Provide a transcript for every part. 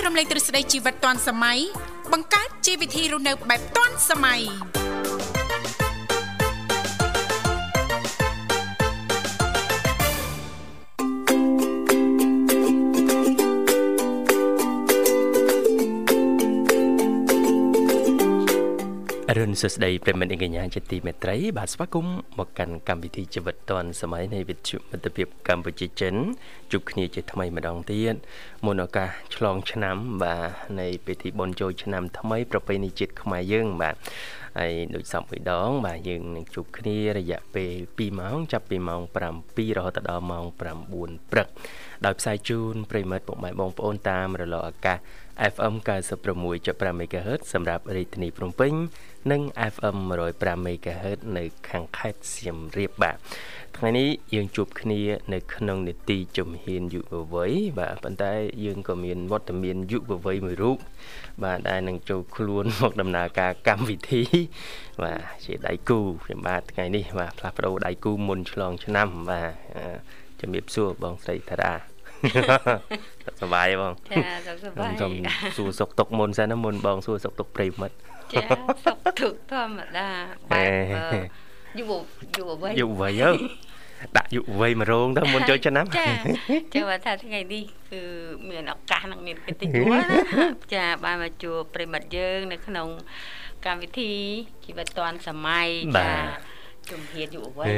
มเลงตรสได้ชีวิตตอนสมัยบังคับชีวิตที่รุ่นเดิมแบบตอนสมัยอรุณสวัสดิ์เป็นมันเองอย่างจิตติเมตรัยบาสวะกุมมากันกรรมวิธีชีวิตตอนสมัยในวิถีมัตเปียบกัมพูชีเจนจุกนี้จะทำไมมาดองเตียนมโนกาฉลองชนะบ่าในพิธีบนโจชนะทำไมประเพณีจิตขมายยื่งบ่าไอ้โดยสามปีดองบ่ายื่งจุกนี้ระยะปีมองจับปีมองปรำปีรอตดอมองปรำบุญปรักดาวสายจูนปริมาตรปกหมายบองปอนตามระลอกาFM 96.5 MHz សម្រាប់រាជធានីភ្នំពេញនិង FM 105 MHz នៅខាងខេត្តសៀមរាបបាទថ្ងៃនេះយើងជួបគ្នានៅក្នុងនីតិជំហានយុវវ័យបាទប៉ុន្តែយើងក៏មានវត្តមានយុវវ័យមួយរូបបាទដែលនឹងចូលខ្លួនមកដំណើរការកម្មវិធីបាទជាដៃគូខ្ញុំបាទថ្ងៃនេះបាទផ្លាស់ប្ដូរដៃគូមុនឆ្លងឆ្នាំបាទជំរាបសួរបងស្រីតារាสบายบ้างสบายสู้สกตกมนซะนะมนบองสู้สกตกปริมัดจ้าสกถึกธรรมดาแบบอยู่ไว้เยอะดะอยู่ไว้มาโรงถ้ามนจอยชนะจ้าว่าถ้าไงดีคือเหมือนอากาศนักเรียนเป็นติดวัวนะจ้าบ้านมาจูปริมัดเยอะในขนมการวิธีชีวิตตอนสมัยจ้าจุ่มเฮียอยู่ไว้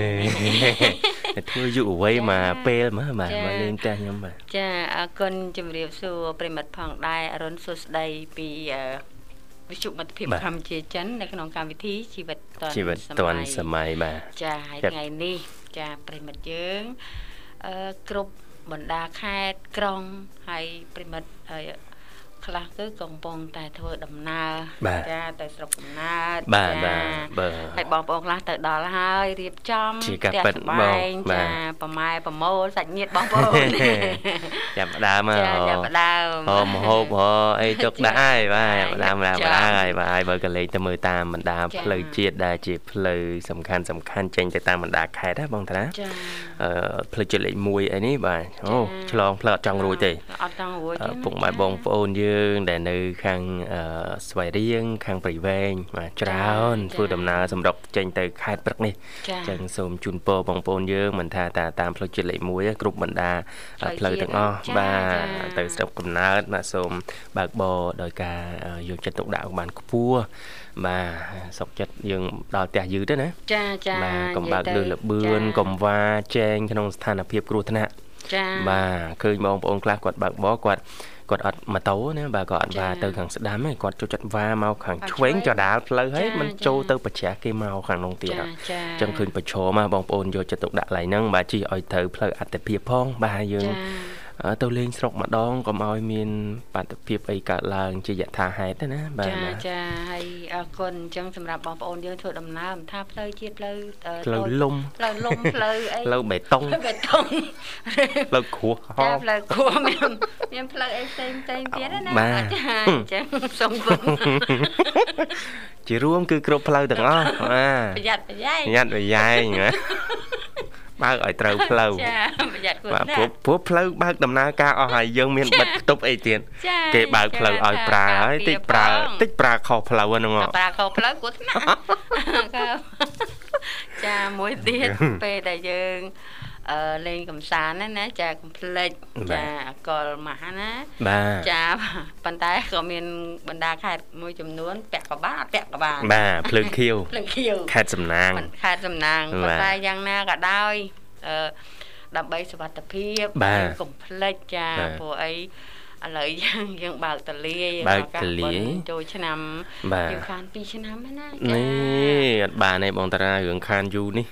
thôi dụ vây mà pe mà lên cha nhắm mà cha con chùm riệp xu prim mật phong đai aron sus đây vìวิจุมัดพิมพ์คำเจจันในขนมการวิธีชีวิตตอนสมัยมาจะไงนี่จะปริมัดเยอะกรุบบรรดาแค่กรองให้ปริมัดคลาคือกองปองแต่เธอดำนาจ้าแต่สกนาให้บอกปองคลาแต่ดอลให้เรียบจอมแต่สบายจ้าประไม้ประโมสัญญาบอกปองจับดามาจับดาพอมโหพอไอ้จกได้ว่าดามอะไรว่าไอ้เบอร์กันเลยแต่มือตามบรรดาเพลย์เจียดได้เจียเพลย์สำคัญเจงแต่ตามบรรดาใครได้บ้างท่านนะเพลย์เจียเลยมวยไอ้นี่บ่ายโอ้ฉลองเพลย์จังรวยตีปุ่งหมายบองโอนยืนแต่ในข้างสวยเรียงข้างปริเวณมาจราวนฟูดำนาสำหรับเจงแต่ใครปรักนี่จังสมจุนโปบองโอนยืนเหมือนท่าตามเพลย์เจียเลยมวยกรุ๊ปบรรดาเพลย์ต่างอ้อบ่าแต่สำหรับกลุ่มนัดมาสมบากบอโดยการอยู่จัดตกดาวบ้านพัวมาสกจัดยังดาวแต่ยืดด้วยนะมากำบากเดือดเบือนกำว่าแจงขนมสถานเพียบกรุธนะมาเคยมององค์กลากอดบากบอกอดอัดมาโต้เนี่ยบากอดว่าเตอขังสดามกอดจุดจัดว่าเมาขังช่วยจะด่าเลยให้มันโจเตอประแจกเมาขังลงเตียจังคืนประโชมาบองโอนโยจะตกด่าไหลนั่งบาจีอ้อยเธอเพลอัดแต่เพียบพ้องบายังตัวเลี้ยงสกมาดองก็มาอ้อยมีนปัดเพียบไอกะลางจะยัดทาหายได้นะบ้าจะให้คนจังสำหรับบองโอนเยอะถั่วดำน้ำท่าเพลย์เจี๊ยบเพลย์ลมไอ้เบตงเพลย์ขัวเพลย์ขัวมีเพลย์ไอ้เต็มเจี๊ยบนะจังสมบูรณ์ chỉរួមគឺគ្រប់ផ្លូវទាំងអស់ប្រយ័ត្នប្រយែងបើកឲ្យត្រូវផ្លូវបាទព្រោះផ្លូវបើកដំណើរការអស់ហើយយើងមានបិទផ្ទប់អីទៀតគេបើកផ្លូវឲ្យប្រើហើយតិចប្រើខុសផ្លូវហ្នឹងប្រើខុសផ្លូវគួរថ្នាក់ចាមួយទៀតពេលដែលយើងលេងកំសាន្តណាចាកុំភ្លេចចាកលមហាណាចាប៉ុន្តែក៏មានបណ្ដាខេត្តមួយចំនួនពាក់កបានបាទភ្លើងខៀវខេត្តសំណាងប៉ុន្តែយ៉ាងណាក៏ដោយដើម្បីសុវត្ថិភាពកុំភ្លេចចាព្រោះអីឥឡូវយើងបើកតលាចូលឆ្នាំយើងខាន2ឆ្នាំណានេះអត់បានទេបងតារារឿងខានយូរនេះ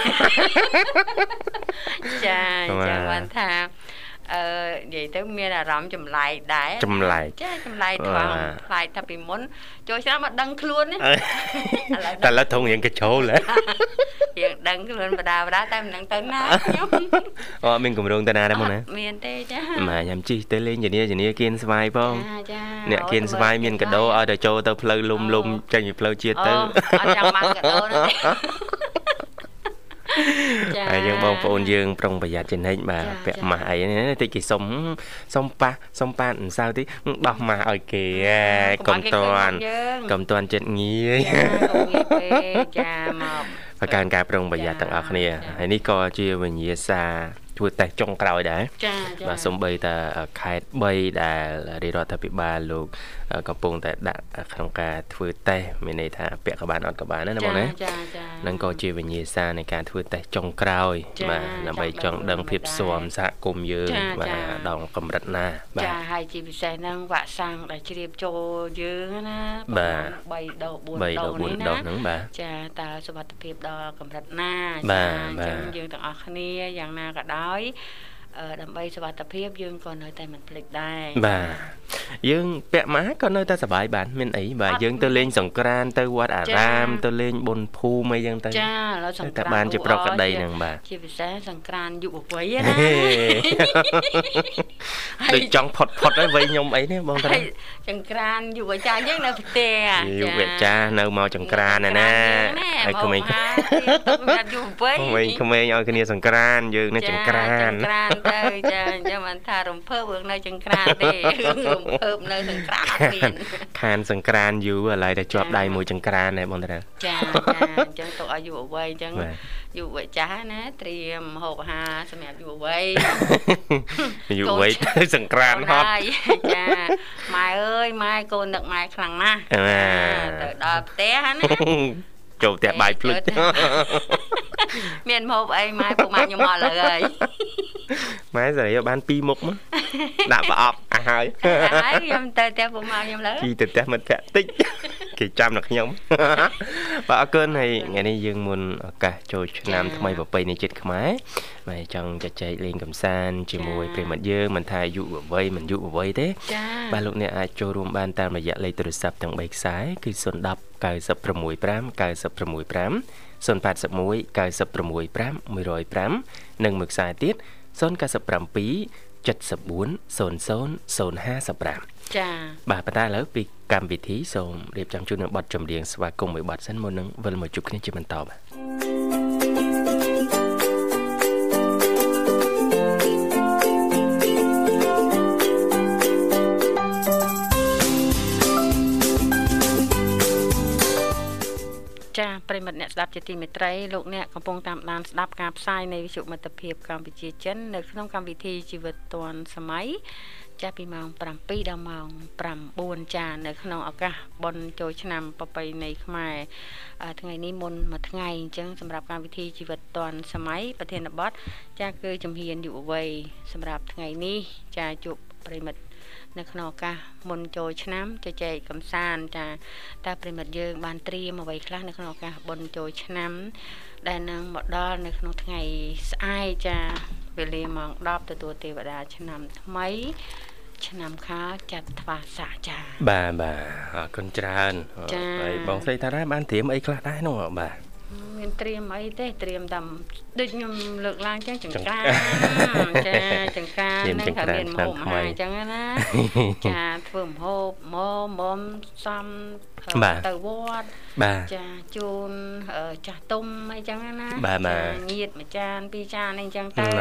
ចាបានថានិយាយទៅមានអារម្មណ៍ចម្លែកដែរចម្លែកថងខ្លាចថាពីមុនចូលឆ្នាំអត់ដឹងខ្លួនណាតែឡើយធំរៀងកញ្ចូលយើងដឹងខ្លួនបដាតែមិនដឹងទៅណាខ្ញុំមានកម្រងតាណាដែរមកណាមានទេចាម៉ែញ៉ាំជីទៅលេងជំនាគៀនស្វាយផងអ្នកគៀនស្វាយមានកដោឲ្យទៅចូលទៅផ្លូវលំចេញពីផ្លូវជាតិទៅអត់ចង់បានកដោណាហើយយើងបងប្អូនយើងប្រុងប្រយ័ត្នចំណេញបាទពាក់ម៉ាស់អីនេះតិចគេសុំប៉ាអង្សៅតិចដោះម៉ាស់ឲ្យគេកុំតាន់ចិត្តងាយចាមកប្រកាន់ការប្រុងប្រយ័ត្នទាំងអស់គ្នាហើយនេះក៏ជាវិញ្ញាសាធ្វើតេស្តចុងក្រោយដែរបាទសូម្បីតែខេត្ត3ដែលរាជរដ្ឋាភិបាលលោកកំពុងតែដាក់ក្នុងការធ្វើតេស្តមានន័យថាពាក់ក៏បានអត់ក៏បានណាបងណានឹងក៏ជាវិញ្ញាសានៃការធ្វើតេស្តចុងក្រោយបាទដើម្បីចង់ដឹងភាពស៊ាំសហគមន៍យើងបាទដល់កម្រិតណាបាទចាហើយជាពិសេសហ្នឹងវ៉ាក់សាំងដែលជ្រាបចូលយើងណាបាទ 3 ដង 4 ដងហ្នឹងបាទចាតើសុវត្ថិភាពដល់កម្រិតណាចាអញ្ចឹងយើងទាំងអស់គ្នាយ៉ាងណាក៏ដោយដើម្បីសុវត្ថិភាពយើងក៏នៅតែមិនភ្លេចដែរបាទយើងពាក់ម៉ាស់ក៏នៅតែសប្បាយបានមានអីបាទយើងទៅលេងសង្ក្រាន្តទៅវត្តអារាមទៅលេងបុណ្យភូមិអីចឹងទៅចាឥឡូវសង្ក្រាន្តតែបានជាប្រកដីហ្នឹងបាទជាពិសេសសង្ក្រាន្តយុវវ័យណាដូចចង់ផុតហើយវ័យខ្ញុំអីនេះបងតាសង្ក្រាន្តយុវចាស់យើងនៅផ្ទះយុវចាស់នៅមកចង្ក្រាន្តណាហើយក្មេងយុវវ័យក្មេងឲ្យគ្នាសង្ក្រាន្តយើងនេះចង្ក្រាន្តទៅចាអញ្ចឹងមិនថារំភើបរឿងនៅចង្ក្រានទេរំភើបនៅសង្ក្រានមានខានសង្ក្រានយូរឥឡូវតែជាប់ដៃមួយចង្ក្រានដែរបងតាចាអញ្ចឹងទុកឲ្យយុវវ័យអញ្ចឹងយុវចាស់ណាត្រៀមហូបអាហារសម្រាប់យុវវ័យយុវវ័យទៅសង្ក្រានហត់ចាម៉ែអើយម៉ែកូននឹកម៉ែខ្លាំងណាស់ទៅដល់ផ្ទះណាចូលផ្ទះបាយភ្លឹកមានហូបអីម៉ែពួកម៉ាក់ខ្ញុំមកលើហើយម៉ែសេរីបាន2មុខមកដាក់ប្រអប់អស់ហើយខ្ញុំទៅផ្ទះពួកម៉ាក់ខ្ញុំលើជីទៅផ្ទះមិត្តភក្តិតិចគេចាំដល់ខ្ញុំបាទអរគុណហើយថ្ងៃនេះយើងមុនឱកាសចូលឆ្នាំថ្មីប្រពៃណីជាតិខ្មែរបាទចង់ជជែកលេងកម្សាន្តជាមួយប្រិមិត្តយើងមិនថាយុវវ័យមិនយុវវ័យទេបាទលោកអ្នកអាចចូលរួមបានតាមរយៈលេខទូរស័ព្ទទាំង3ខ្សែគឺ010 965 965 081 965 105និងមួយខ្សែទៀត097 74 00 055 ចាបាទប៉ុន្តែឥឡូវពីកម្មវិធីសូមរៀបចំជូននៅបទចម្រៀងស្វាគមន៍មួយបទសិនមុននឹងវិលមកជួបគ្នាជាបន្តបាទចាប្រិមិត្តអ្នកស្ដាប់ជាទីមេត្រីលោកអ្នកកំពុងតាមដានស្ដាប់ការផ្សាយនៃវិទ្យុមិត្តភាពកម្ពុជាចិននៅក្នុងកម្មវិធីជីវិតឌွန်សម័យចាប់ពីម៉ោង7ដល់ម៉ោង9ចានៅក្នុងឱកាសបុណ្យចូលឆ្នាំប្រពៃណីខ្មែរថ្ងៃនេះមុនមួយថ្ងៃអញ្ចឹងសម្រាប់កម្មវិធីជីវិតឌွန်សម័យប្រធានបទចាគឺជំហានយុវវ័យសម្រាប់ថ្ងៃនេះចាជួបប្រិមិត្តនៅក្នុងឱកាសមុនចូលឆ្នាំជជែកកម្សាន្តចាតើប្រិមិត្តយើងបានត្រៀមអ្វីខ្លះនៅក្នុងឱកាសបុណ្យចូលឆ្នាំដែលនឹងមកដល់នៅក្នុងថ្ងៃស្អែកចាវេលាម៉ោង10ទទួលទេវតាឆ្នាំថ្មីឆ្នាំខាលចត្វាស័កចាបាទអរគុណច្រើនហើយបងស្រីថាបានត្រៀមអីខ្លះដែរនោះបាទមានត្រៀមអីទេត្រៀមតែដូចខ្ញុំលើកឡើងចឹងចង្ក្រានចាចង្ក្រានហ្នឹងថាមានម្ហូបអាហារចឹងណាចាធ្វើម្ហូបមុំសំទៅវត្តចាជូនចាស់ទុំអីចឹងណាញាតិមួយចាន2ចានអីចឹងទៅ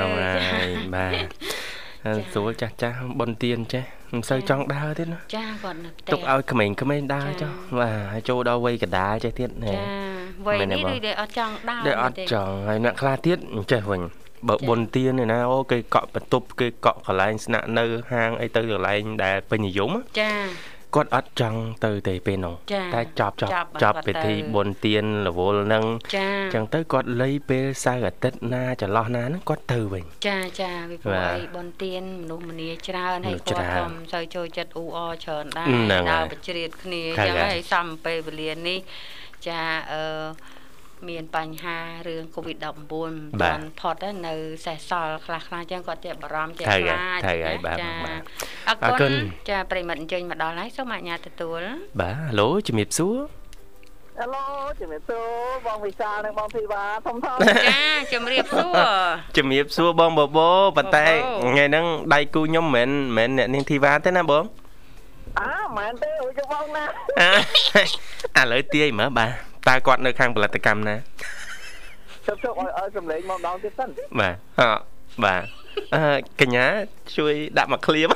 បាទស្រួលចាស់បុណ្យទានចេះមិនសូវចង់ដើរទៀតណាចាគាត់នៅផ្ទះទុកឲ្យក្មេងដើរចុះបាទហើយចូលដល់វ័យកណ្ដាលចេះទៀតចាវ័យនេះដូចអត់ចង់ដើរទេអត់ចង់ហើយអ្នកខ្លះទៀតចេះវិញបើបុណ្យទាននេះណាអូគេកក់បន្ទប់គេកក់កន្លែងស្នាក់នៅហាងអីទៅកន្លែងដែលពេញនិយមចាគាត់អត់ចង់ទៅទេពេលនោះតែចប់ពិធីបុណ្យទានរវល់ហ្នឹងអញ្ចឹងទៅគាត់លៃពេលសៅរ៍អាទិត្យណាចន្លោះណាហ្នឹងគាត់ទៅវិញចាវាព្រោះអីបុណ្យទានមនុស្សម្នាច្រើនហើយគាត់ក៏មិនសូវចូលចិត្តអ៊ូអរច្រើនដែរដើរបជ្រៀតគ្នាអញ្ចឹងហើយសំពេលវេលានេះចាមានបញ្ហារឿង COVID-19 បានផុតនៅសេសសល់ខ្លះអញ្ចឹងគាត់ចេះបារម្ភចេះខ្លាចចាអរគុណចាប្រិមិត្តអញ្ជើញមកដល់ហើយសូមអាជ្ញាទទួលបាទហៅឡូជំរាបសួរហៅឡូជំរាបសួរបងវិសាលនិងបងធីវ៉ាធំចាជំរាបសួរបងបបោប៉ុន្តែថ្ងៃហ្នឹងដៃគូខ្ញុំមិនមែនអ្នកនាងធីវ៉ាទេណាបងមែនទេអូយបងណាឥឡូវទាយមើលបាទតើគាត់នៅខាងផលិតកម្មណា Chúc ơi sầm lấy mong đón tiếp tân. Bà cả nhà chui đạp mặt liếm.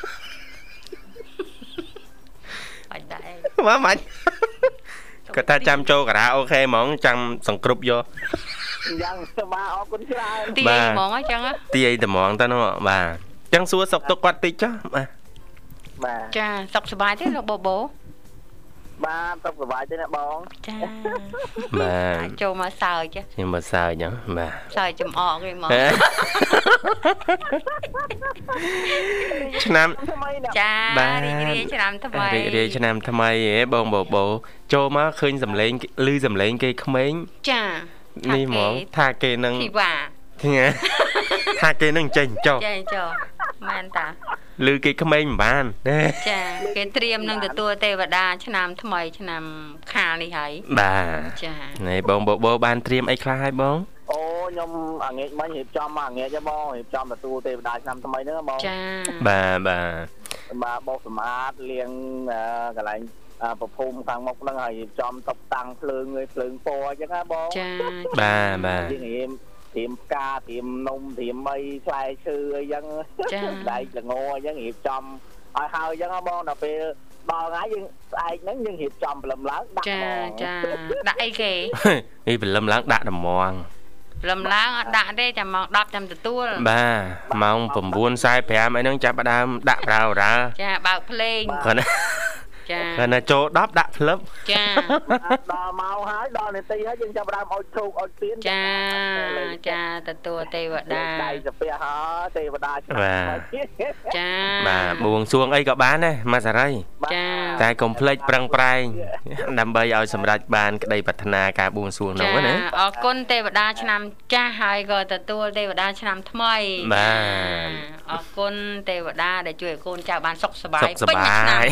Má mạnh. Cả ta chăm cho cả ra ok món chăm sòng cướp vô. Dân ba ở con trai. Tì món á chăng á. Tì tầm món ta nó bà. Chăng xua sọc tóc quạt tí chứ bà. Chà sọc sờ bài thế là bố. Ba sọc sờ bài thế nè bóng. Chà. Bà. Cho mà sờ chứ. Nhưng mà sờ nhá bà. Sờ chùm ọ cái món. Nam. Chà. Bà. Đi cho nam thầm mày. Đi cho nam thầm mày bông bộ. Cho má khơi dầm lên lư dầm lên cây không mấy. Chà. Ni món tha kê nâng. Thì bà. Thì nghe. Tha kê nâng chênh cho. Chênh cho. Man ta. Lư cây không mấy mà bàn. Chà. Cái triêm nâng từ tua tê và đa cho nam thầm mày cho nam khá đi hãy. Bà. Chà. Này bông bộ bàn triêm ấy khá hay bông. Ô nhom nghe mấy hiệp cho mà nghe cho bông hiệp cho là tu tê đại năm mấy nữa bông. Chà. Bà. Bà bốc smart liền cái lại bộ phim thằng một lần hiệp cho tập tăng phường po chứ hả bông. Chà. Bà. Tiệm ca, tiệm nung, tiệm mây, xoay sư dân. Đây là ngô dân hiệp trong. Hơi dân hả bông nào về bò ngái dân ai nắng dân hiệp trong lầm lớn đặt mòn. Chà. Đại kì. Ý bị lâm láng đã đầm mòn. Lâm láng đã đây chà mong đọc chầm từ tua. Bà mong phẩm buôn sai phèm ấy nâng chạp đam đạp rào ra. Chà bạc lên. Còn là chỗ đáp đạp lớp. Chà. Đò màu hái đò này tí hết dân chạp đam ôi thục ôi tiến. Chà từ tua tê vợ đà. Đây là phía hả tê vợ đà. Chà. Bà buông xuông ấy có bán đấy mà ra đây. Chà. Tại complex prang prai. Nằm bây ở sầm rạch bàn đầy bạch thana cả buông xuông nấu nữa. Ở con tê vợ đà cho nằm cha hai gọi từ tua tê vợ đà cho nằm thâm mây. Bà. Ở con tê vợ đà đểជួយcon chào bàn sọc sờ bài. Sọc sờ bài.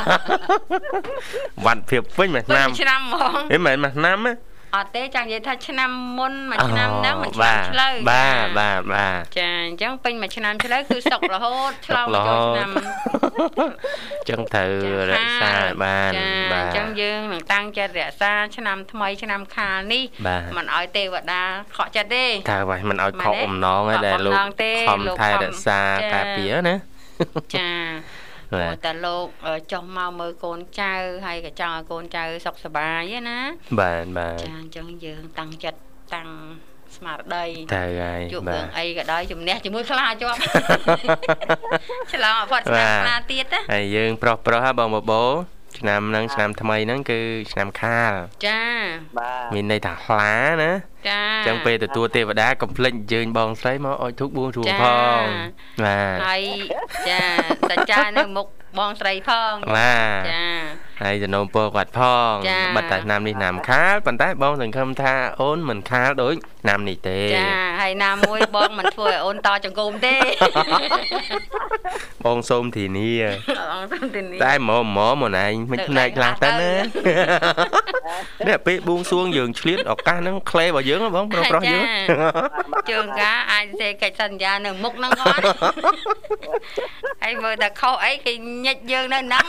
Vặn phiệp với mà nam. Thế mà nam á. Ở tế chẳng vậy thôi năm môn mà năm đó mình làm chơi. Bà. Chà chẳng pin mà năm chơi cứ sọc là hốt. Sọc là hốt. Chẳng thử rẽ xa bàn. Chẳng dương mình tăng cho rẽ xa cho năm thâm ấy cho năm khá ní. Mình ỏi tê vật đa khó chặt đi. Thà vậy mình ỏi khó ôm nón ấy để lúc không thay rẽ xa cả phía nữa. Chà. Ta lột trong mau mơ con trai hay cả cho con trai sọc sờ bài á ná. Bà. Chẳng dương tăng chặt tăng smart đây. Thà gai. Chụp đường ấy cả đó chụp nét chụp mũi khla cho. Chứ là Phật khla tiết á. Hay dương pro ha bông bố. Năm nâng năm thầm ấy nâng cứ năm khá. Chà. Mình đây thả lá nữa. Chà. Chẳng phê từ tua tê và đá complete dương bông sấy mà ôi thuốc buông ruộng phong. Hay. Chà. Ta cha nâng một bông sấy phong. Chà. Hay giờ nông bò quạt phong. Bật tại nam đi nằm khá. Bạn tay bông thằng không tha ôn mình khá đối. Nam này tê. Chà. Hay nam môi bông mình phơi ôn to chẳng gồm tê. Bông xôm thì ni. Tay mỏ một này. Mình này là tên á. Nè bê buông xuống giường chliết. Ở ca nó khle vào dưỡng bông. Pro dưỡng. Trường cá ai sẽ cách sân ra nâng mục nâng ngon. Hay vừa ta khâu ấy thì nhạch dương nó nắm.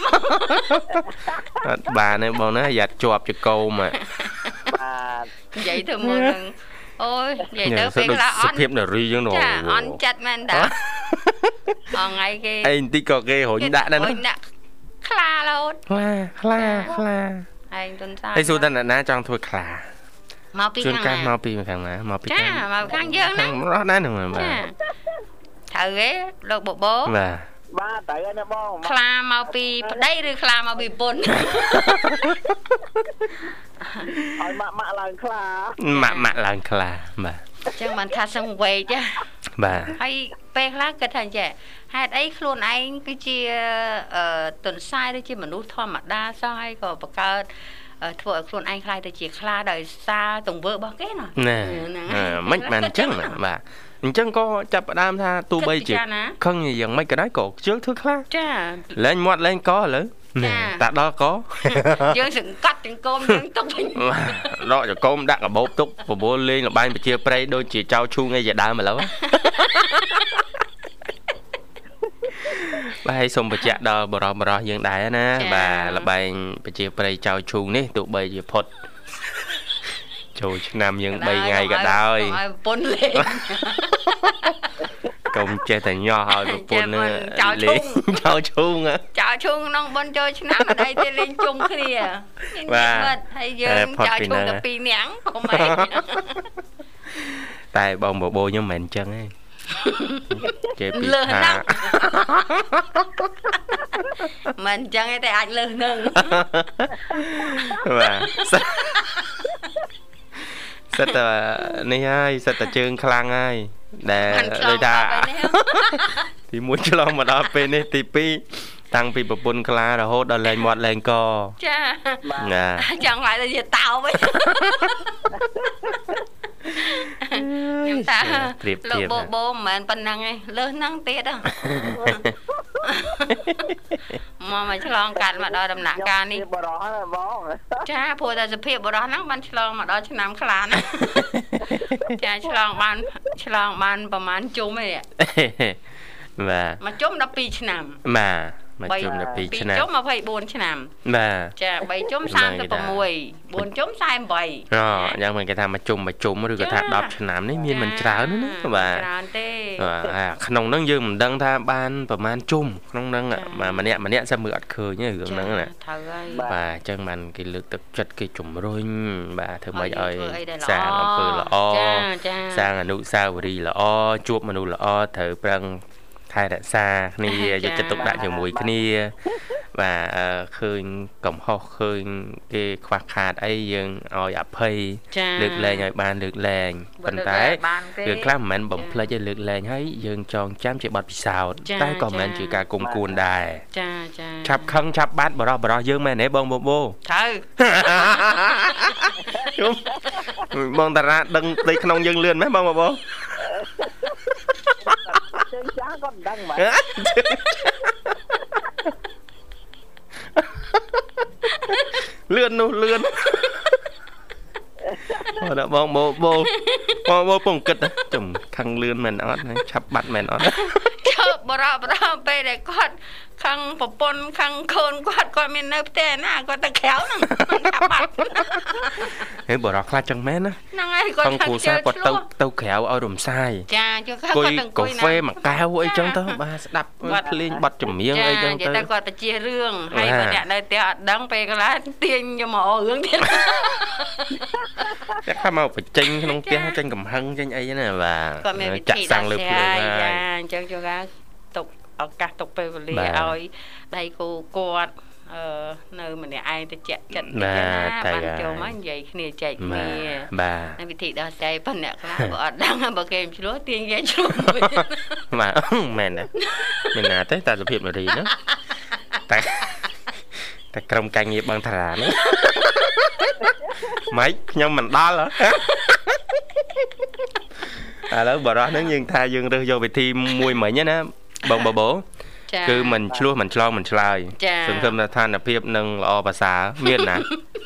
Bà này bọn nó giặt chọp cho câu mà. Vậy thôi mùa nâng. Ôi, vậy tớ biết là on chặt men đã. Ở ngay cái anh tí có cái hỗn đã đó. Khla luôn. Khla. Anh tuần sai. Ê xu ta nã trong thôi khla. Mau pi khang. Mau pi khang nè, mau pi khang. Chà, mau khang dương nè. Nó đá nữa mà bà. Thử ghế, lột bộ bố. Bà. Ba tại anh bông. Khla mau pi, đây rồi khla mau pi bún. Hỏi mạ là khla. Mạ là khla, bà. Chẳng mình thà xong về chứ. Bà. Hay bê khla kết thành trẻ. Hạt ấy luôn anh cái chia tuần sai đấy chứ mà nút thoa mặt đa sai có bà cơ thua luôn anh khai thì chỉ khla đời xa tổng vợ bao kết rồi. Nè. Mấy mà chắc mà bà. Chẳng có chập đam tha tu bây chỉ không gì dần mấy cái đấy cổ trước thứ khác. Lên moát lên có lỡ. Nè, tại đó có. Dương sự cắt trên cơm dương túc. Đó cho cơm đặt ở bố túc và bố lên là bay mà chia prey đôi chỉ trao chu ngay giờ đam mà lâu. Bà hay xong bà chạ đo bà rò dương đáy nè. Bà là bay bà chia prey trao chu nè tụ bây giờ phốt. ចូលឆ្នាំយើង3ថ្ងៃក៏ដោយឲ្យប្រពន្ធលេងកុំចេះតែញ៉ោះឲ្យប្រពន្ធលេងចោលឈូងក្នុងបុណ្យចូលឆ្នាំអីទេលេងជុំគ្នាបាទហើយយើងចោលឈូងតែ2នាក់កុំអីតែបងបបោខ្ញុំមិនអញ្ចឹងទេចេះពីថាមិនអញ្ចឹងទេតែអាចលើសនឹងបាទសិតតែនេះហើយសិតតែជើងខ្លាំងហើយដែលដូចថាទី1ឆ្លងមកដល់ពេលនេះទី2តាំងពីប្រពន្ធខ្លារហូតដល់លែងមាត់លែងកចាចង់ខ្លាចទៅជាតោវិញខ្ញុំថាលោកបបមិនមែនប៉ុណ្ណឹងទេលើសហ្នឹងទៀតមកឆ្លងកាត់មកដល់ដំណាក់កាលនេះបរោះហ្នឹងបងចាព្រោះតែសភាពបរោះហ្នឹងបានឆ្លងមកដល់ឆ្នាំខ្លាណាចាឆ្លងបានប្រហែលជុំទេបាទមកជុំ12ឆ្នាំបាទមកជុំ12ឆ្នាំជុំ24ឆ្នាំបាទចា3ជុំ36 4ជុំ48 យ៉ាងមិនគេថាមកជុំឬក៏ថា10ឆ្នាំនេះមានមិនច្រើនណាបាទច្រើនទេក្នុងហ្នឹងយើងមិនដឹងថាបានប្រហែលជុំក្នុងហ្នឹងម្នាក់សិនមើលអត់ឃើញទេរឿងហ្នឹងណាត្រូវហើយបាទអញ្ចឹងបានគេលើកទឹកចិត្តគេជំរុញបាទធ្វើម៉េចឲ្យសាងអំពើល្អសាងអនុស្សាវរីយ៍ល្អជួបមនុស្សល្អត្រូវប្រឹងថែរក្សាគ្នាយកចិត្តទុកដាក់ជាមួយគ្នាបាទឃើញកំហុសឃើញគេខ្វះខាតអីយើងឲ្យអភ័យលើកលែងឲ្យបានលើកលែងប៉ុន្តែគឺខ្លះមិនមែនបំភ្លេចឲ្យលើកលែងហើយយើងចងចាំជាបទពិសោធន៍តែក៏មិនមែនជាការគុំគួនដែរចាឆាប់ខឹងឆាប់បាត់បរោះយើងមែនទេបងបបោត្រូវបងតារាដឹងផ្ទៃក្នុងយើងលឿនមែនបងបបោជើងចាស់ក៏មិនដឹងមកលឿននោះលឿនបងបោពងគិតចំខឹងលឿនមែនអត់ឆាប់បាត់មែនអត់បរោះពេលដែលគាត់ខឹងប្រពន្ធខឹងខូនគាត់មាននៅផ្ទះណាគាត់ទៅក្រៅហ្នឹងឆាប់បាត់ហេបរោះខ្លាចចឹងមែនណាហ្នឹងហើយគាត់ខឹងគ្រូសាគាត់ទៅក្រៅឲ្យរំសាយចាជួយគាត់ទៅអង្គុយកាហ្វេមួយកែវអីចឹងទៅបាទស្ដាប់ភ្លេងបទចម្រៀងអីចឹងទៅគាត់បជារឿងហើយបើអ្នកនៅផ្ទះអត់ដឹងពេលកន្លះទាញយកមករឿងទៀតតែថាមកបញ្ចេញក្នុងផ្ទះចេញកំហឹងចេញអីណាបាទចាក់សាំងលើភ្លើងចាអញ្ចឹងជួយទុកឱកាសទុកពេលវេលាឲ្យដៃគូគាត់នៅម្នាក់ឯងទៅចិត្តចិត្តណាបានចូលមកនិយាយគ្នាចែកគ្នាបាទវិធីដោះស្រាយប៉ុណ្ណឹងខ្លះបើអត់ដឹងបើគេឆ្លោះទាញគេឆ្លោះបាទមែនទេមានណាទេតែសុភាពនារីហ្នឹងតែក្រុមការងារបងតារានេះម៉េចខ្ញុំមិនដល់ហ៎ឥឡូវបរោះហ្នឹងយើងថាយើងរើសយកវិធីមួយមិញណាបងបបោគឺមិនឆ្លោះមិនឆ្លងមិនឆ្លើយសង្ឃឹមថាស្ថានភាពនឹងល្អប្រសើរមានណា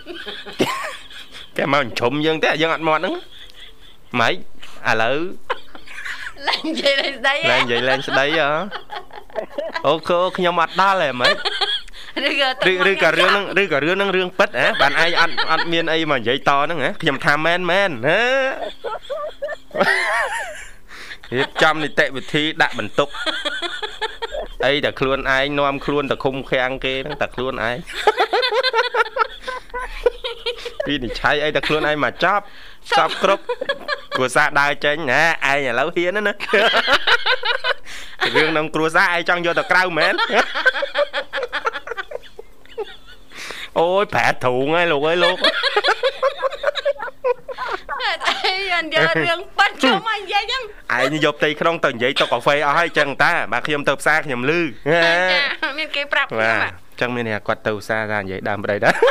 គេមកជុំយើងទេយើងអត់មាត់ហ្នឹងម៉េចឥឡូវឡើងនិយាយស្ដីឡើងស្ដីហ៎អូខេខ្ញុំអត់ដល់ហ៎ម៉េចឬក៏រឿងហ្នឹងរឿងពិតហ៎បានឯងអត់មានអីមកនិយាយតហ្នឹងហ៎ខ្ញុំថាមែនហ៎រៀបចំនីតិវិធីដាក់បន្ទុកអីតែខ្លួនឯងនាំខ្លួនទៅឃុំឃាំងគេហ្នឹងតែខ្លួនឯងពីនិឆ័យអីតែខ្លួនឯងមកចាប់សពគ្រប់គ្រួសារដើរចេញណាឯងឥឡូវហ៊ានណារឿងក្នុងគ្រួសារឯងចង់យកទៅក្រៅមែនអូយប្រែទ្រូងហើយលោកអើយលោកអញយករឿងប៉ិនចូលមកនិយាយចឹងឯងយកផ្ទៃក្នុងទៅនិយាយតុកកាហ្វេអស់ហើយចឹងតាបើខ្ញុំទៅផ្សារខ្ញុំលឺចាមានគេប្រាប់ខ្ញុំចឹងមានតែគាត់ទៅផ្សារថានិយាយដើមប្តីដែរ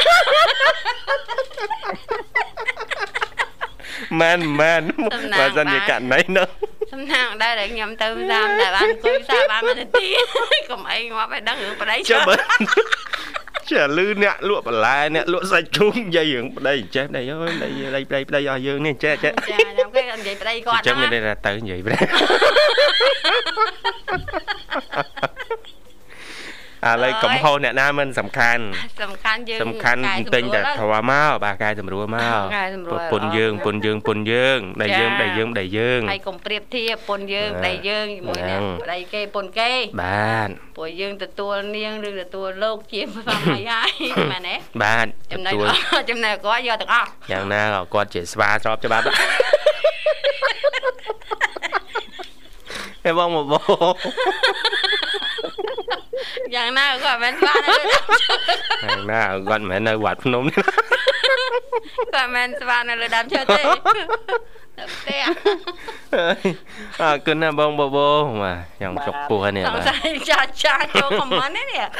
មែនបើសិនជាកណៃនោះសំណាងដែរតែខ្ញុំទៅផ្សារតែបានអង្គុយផ្សារបាន1នាទីកុំអីងាប់ឲ្យដឹងរឿងប្តីចុះចាលឺអ្នកលក់បន្លែអ្នកលក់សាច់ជូរនិយាយរឿងប្តីចេះប្តីអើយប្តីឲ្យយើងនេះចេះចាខ្ញុំគេនិយាយប្តីគាត់ចឹងមានតែទៅនិយាយប្តីឥ lấy cổng hô nè na mình sầm khăn tinh để thua máu bà cài sầm rùa máu pun dương đầy dương hay cùng priệp thiệp pun dương đầy dương mỗi nè đầy kê pun kê bạn pun dương từ tua niêng từ tua lô chim vào mày ai mà nè bạn trong này có giờ được không อย่างnào con chỉ spa cho bác em mong một bộ อย่างnào gọi mẹ spa อย่างnào gọi mẹ nơi quạt phun nôm gọi mẹ spa này là đám chơi tê cứ na bông bô mà dòng chọc bùa này là cha cho không món đấy nè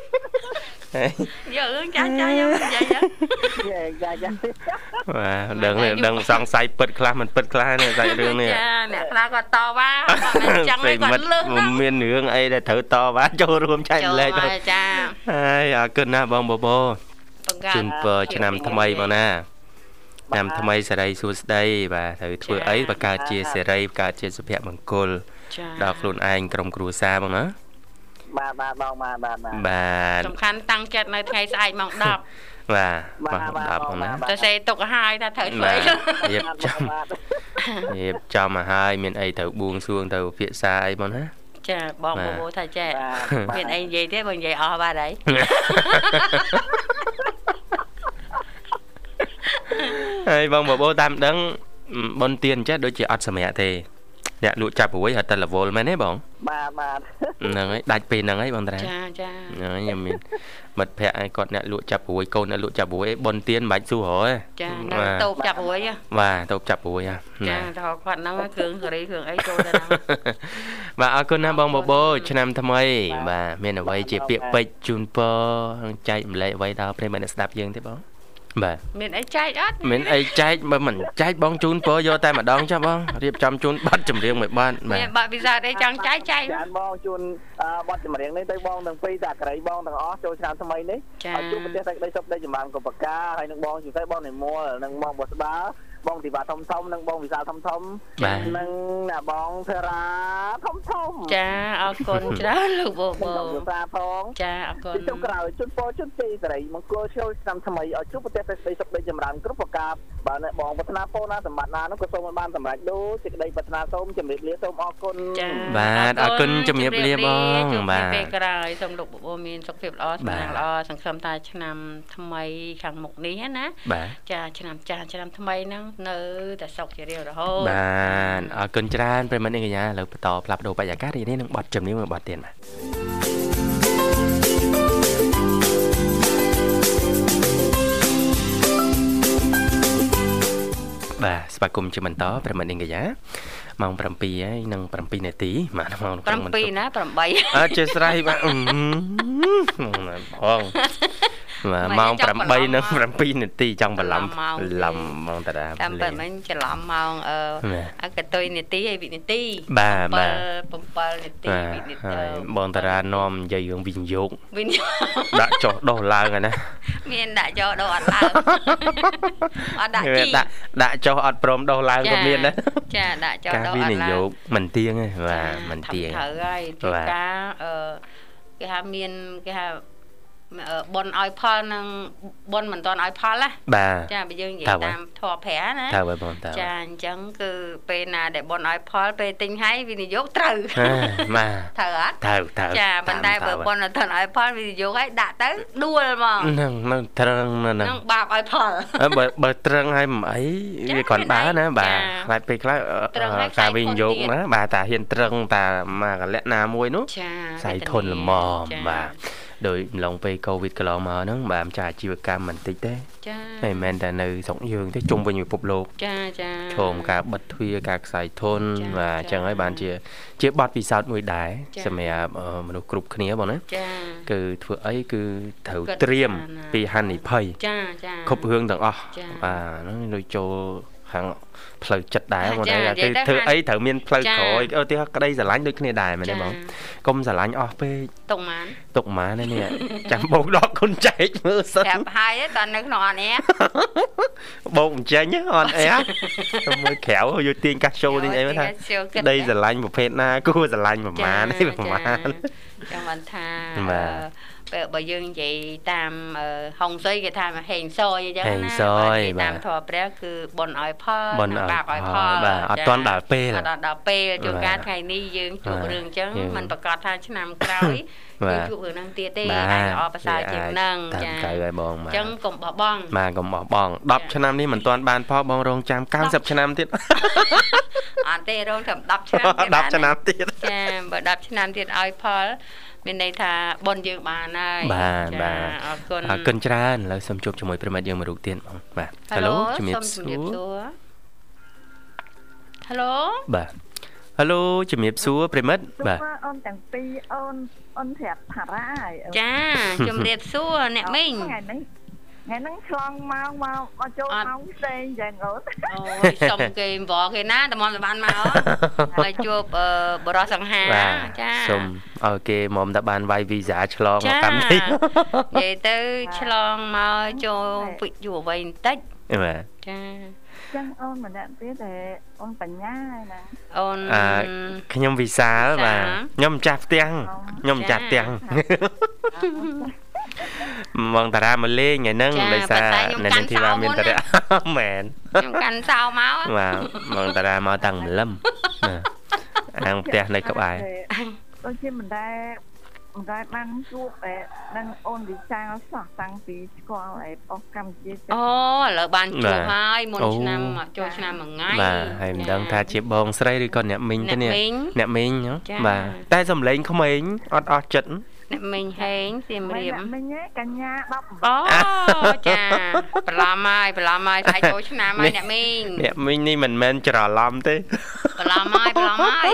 giờ ứng cha giống vậy mà đừng sang say bật class mình bật class này dạy đường này nè class còn to quá chẳng mấy còn lương miên nướng ấy để thử to quá cho rùm chạy lên thôi cha cứ na bông bô chun pờ cho nằm tham mây mà nè nằm tham mây sẽ đây xuống đây và thử thưa ấy và cả chia sẽ đây cả chia sẻ bằng cồn đọc luôn anh trong cừu sa bằng nó bà សំខាន់តាំងចិត្តនៅថ្ងៃស្អែកម៉ោង 10 បាទម៉ោង 10 ហ្នឹងណាតែសេទុកឲ្យហើយថាត្រូវធ្វើរៀបចំឲ្យហើយមានអីត្រូវបួងសួងទៅពិសាអីបងណាចាបងបបោថាចេះមានអីនិយាយទេបងនិយាយអស់បាត់ហើយហើយបងបបោតាមដឹងបនទៀនចេះដូចជាអត់សម្រាប់ទេអ្នកលក់ចាប់រួយហត់តែរវល់មែនទេបងបាទហ្នឹងហើយដាច់ពេលហ្នឹងហើយបងតាចាហ្នឹងហើយខ្ញុំមានមិត្តភ័ក្ដិឲ្យគាត់អ្នកលក់ចាប់រួយកូនអ្នកលក់ចាប់រួយឯងបនទៀនមិនបាច់សួរហ៎ចាតូបចាប់រួយបាទតូបចាប់រួយចាដល់គាត់ហ្នឹងគ្រឿងសេរីគ្រឿងអីចូលទៅហ្នឹងបាទអរគុណណាបងបបោឆ្នាំថ្មីបាទមានអ្វីជាពាក្យពេចន៍ជូនពរចែកម្លែកអ្វីដល់ប្រិយមិត្តអ្នកស្ដាប់យើងទេបងបាទមានអីចែកអត់មានអីចែកបើមិនចែកបងជូនពរយកតែម្ដងចាបងរៀបចំជូនប័ណ្ណចម្រៀងមួយប័ណ្ណបាទមានប័ណ្ណពិសេសអីចង់ចែកបងជូនប័ណ្ណចម្រៀងនេះទៅបងទាំងពីរតាក្រីបងទាំងអស់ចូលឆ្នាំថ្មីនេះឲ្យជួបប្រទេសសេចក្តីសុខដីចម្រើនកុបកាហើយនឹងបងជាពិសេសបងនិមលនឹងបងបស្បាបងទីបាធំនិងបងវិសាលធំនិងណាបងធរាធំចាអរគុណច្រើនលោកបបោវិសាលផងចាអរគុណជុំក្រោយជូនពរជូនជ័យសិរីមង្គលចូលឆ្នាំថ្មីឲ្យជួបប្រទេសសេចក្តីសុខដីចម្រើនគ្រប់ប្រការបើអ្នកបងប្រាថ្នាពរណាសម្បត្តិណានោះក៏សូមឲ្យបានសម្រេចដូចសេចក្តីប្រាថ្នាសូមជម្រាបលាសូមអរគុណបាទអរគុណជម្រាបលាបងបាទពេលក្រោយសូមលោកបបោមានសុខភាពល្អសំណាងល្អសង្ឃឹមថាឆ្នាំថ្មីខាងមុខនេះណាចាឆ្នាំចាស់ឆ្នាំថ្មីហ្នឹងនៅតែសុខជារៀងរហូតបាទអរគុណច្រើនប្រិយមិត្តកញ្ញាឥឡូវបន្តផ្លាប់ដូរបរិយាកាសនេះនឹងបတ်ចម្រៀងមួយបတ်ទៀតបាទស្វាគមន៍ជាបន្តប្រិយមិត្តកញ្ញាម៉ោង 7 ហើយនឹង 7 នាទីបាទម៉ោង 7ណា 8 អើចេះស្រ័យបាទបងម៉ោង 8 និង 7 នាទីចង់បន្លំម៉ោងតារាតាមពិតមិញច្រឡំម៉ោងអកតុយនាទីហើយវិនាទីបាទ 7នាទីវិនាទីបងតារានាំនិយាយរឿងវិនិយោគដាក់ចុះដោះឡើងហើយណាមានដាក់ចុះដោះអត់ឡើងអត់ដាក់ជីដាក់ចុះអត់ព្រមដោះឡើងក៏មានដែរចាដាក់ចុះដោះអត់ឡើងវិនិយោគមិនទៀងទេបាទមិនទៀងត្រូវហើយពីការគេថាមានគេថាបនឲ្យផលនឹងបនមិនទាន់ឲ្យផលណាចាបើយើងនិយាយតាមធម៌ព្រះណាចាអញ្ចឹងគឺពេលណាដែលបនឲ្យផលពេលទិញហើយវិនិយោគត្រូវបាទត្រូវអត់ត្រូវចាប៉ុន្តែបើបនអត់ទាន់ឲ្យផលវិនិយោគឲ្យដាក់ទៅដួលហ្មងនឹងត្រឹងនឹងបាបឲ្យផលបើត្រឹងឲ្យមិនអីវាគ្រាន់បើណាបាទខ្លាចពេលខ្លះការវិនិយោគណាបាទតាហ៊ានត្រឹងតាមកកលៈណាមួយនោះខ្សែធនល្មមបាទដោយឡងពេលកូវីដកន្លងមកហ្នឹងបាទម្ចាស់អាជីវកម្មមិនតិចទេចាមិនមែនតែនៅស្រុកយើងទេជុំវិញពិភពលោកចាឈោមការបិទទ្វារការខ្សែធនបាទអញ្ចឹងហើយបានជាបទពិសោធន៍មួយដែរសម្រាប់មនុស្សគ្រប់គ្នាបងណាគឺធ្វើអីគឺត្រូវត្រៀមពីហានិភ័យចាគ្រប់រឿងទាំងអស់បាទហ្នឹងដូចចូលខាងផ្លូវចិត្តដែរបងណាគឺធ្វើអីត្រូវមានផ្លូវក្រោយឧទាហរណ៍ក្តីស្រឡាញ់ដូចគ្នាដែរមែនទេបងកុំស្រឡាញ់អស់ពេកទុកម៉ាននេះចាំបោកដកគុណចែកមើលសិនប្រាប់ហើយតើនៅក្នុងអនអែបោកអញ្ចឹងអនអែមួយក្រៅយកទាញកាសចូលនេះអីថាក្តីស្រឡាញ់ប្រភេទណាគួរស្រឡាញ់ប្រមាណនេះប្រមាណចាំបានថាពេលបើយើងនិយាយតាមហុងស៊ុយគេថាហេងសយអញ្ចឹងណាតាមធម៌ព្រះគឺបុណ្យឲ្យផលបាបឲ្យផលបាទអត់ទាន់ដល់ពេលជួនកាលថ្ងៃនេះយើងជួបរឿងអញ្ចឹងมันប្រកាសថាឆ្នាំក្រោយយើងជួបរឿងហ្នឹងទៀតទេអាចល្អប្រសើរជាងហ្នឹងចា៎ហើយបងអញ្ចឹងកុំបោះបង់បាទកុំបោះបង់10ឆ្នាំនេះមិនទាន់បានផលបងរងចាំ90ឆ្នាំទៀតអត់ទេរងចាំ10ឆ្នាំ 10ឆ្នាំទៀតចាបើ10ឆ្នាំទៀតឲ្យផលមានន័យថាបុណ្យយើងបានហើយបាទអរគុណច្រើនឥឡូវសូមជួបជាមួយប្រិមិត្តយើងមួយរូបទៀតបងបាទហេឡូជំរាបសួរហេឡូបាទហេឡូជំរាបសួរប្រិមិត្តបាទអូនទាំងពីរអូនប្រាប់ថារ៉ាចាជំរាបសួរអ្នកមីងថ្ងៃហ្នឹងឆ្លងមកចូលម៉ោងផ្សេងយ៉ាងអូនអូយសុំគេអង្វរគេណាតែមកបានមកហើយជួបបរិសសង្ហាចាសុំឲ្យគេមកតែបានវាយវីសាឆ្លងមកកម្មនេះនិយាយទៅឆ្លងមកចូលវិយុវ័យបន្តិចបាទចាចឹងអូនម្នាក់ទៀតតែអូនបញ្ញាហើយណាអូនខ្ញុំវិសាលបាទខ្ញុំចាស់ផ្ទាំងមកតារាមកលេងថ្ងៃហ្នឹងដោយសារនៅនាងធីវ៉ាមានតារាមែនខ្ញុំកាន់សោមកបាទមកតារាមកតាំងម្លឹមអាងផ្ទះនៅក្បែរដូចជាមិនដែលបានជួបនឹងអូនវិសាលសោះតាំងពីស្គាល់ឯប៉ុស្តិ៍កម្ពុជាអូឥឡូវបានជួបហើយមុនឆ្នាំចូលឆ្នាំមួយថ្ងៃបាទហើយមិនដឹងថាជាបងស្រីឬក៏អ្នកមីងទេអ្នកមីងបាទតែសំឡេងក្មេងអត់អស់ចិត្តអ្នកមីងហេងសៀមរាបមីងកញ្ញា10 អូចាប្រឡំហើយស្អែកចូលឆ្នាំហើយអ្នកមីងនេះមិនមែនច្រឡំទេប្រឡំហើយ